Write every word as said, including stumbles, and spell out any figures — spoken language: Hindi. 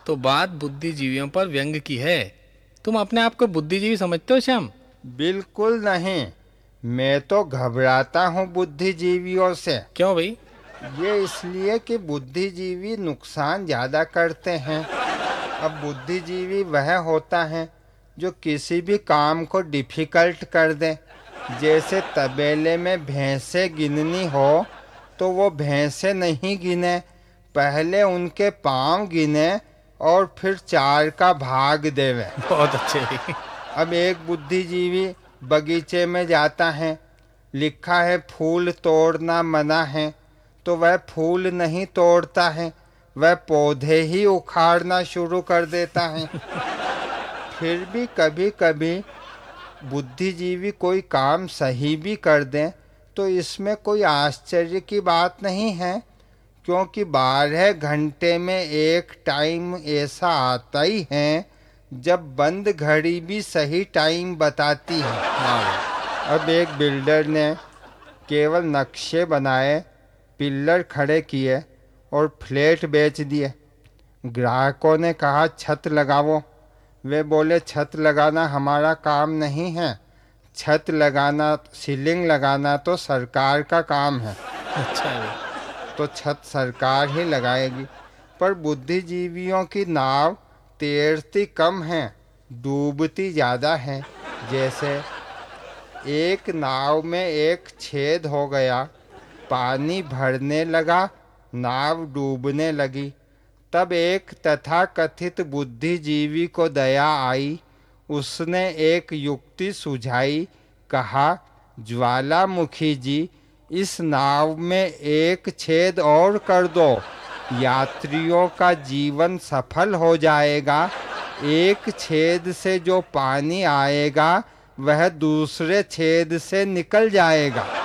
तो बात बुद्धिजीवियों पर व्यंग की है। तुम अपने आप को बुद्धिजीवी समझते हो श्याम? बिल्कुल नहीं। मैं तो घबराता हूँ बुद्धिजीवियों से। क्यों भाई? ये इसलिए कि बुद्धिजीवी नुकसान ज़्यादा करते हैं। अब बुद्धिजीवी वह होता है जो किसी भी काम को डिफ़िकल्ट कर दे। जैसे तबेले में भैंसें गिननी हो तो वो भैंसें नहीं गिने, पहले उनके पाँव गिने और फिर चार का भाग देवे। बहुत अच्छे भाई। अब एक बुद्धिजीवी बगीचे में जाता है, लिखा है फूल तोड़ना मना है, तो वह फूल नहीं तोड़ता है, वह पौधे ही उखाड़ना शुरू कर देता है। फिर भी कभी कभी बुद्धिजीवी कोई काम सही भी कर दें तो इसमें कोई आश्चर्य की बात नहीं है, क्योंकि बारह घंटे में एक टाइम ऐसा आता ही है जब बंद घड़ी भी सही टाइम बताती है। हाँ भाई। अब एक बिल्डर ने केवल नक्शे बनाए, पिल्लर खड़े किए और फ्लैट बेच दिए। ग्राहकों ने कहा छत लगाओ। वे बोले छत लगाना हमारा काम नहीं है, छत लगाना, सीलिंग लगाना तो सरकार का काम है। अच्छा है भाई। तो छत सरकार ही लगाएगी। पर बुद्धिजीवियों की नाव तैरती कम है, डूबती ज़्यादा है। जैसे एक नाव में एक छेद हो गया, पानी भरने लगा, नाव डूबने लगी। तब एक तथाकथित बुद्धिजीवी को दया आई। उसने एक युक्ति सुझाई। कहा, ज्वालामुखी जी, इस नाव में एक छेद और कर दो, यात्रियों का जीवन सफल हो जाएगा। एक छेद से जो पानी आएगा वह दूसरे छेद से निकल जाएगा।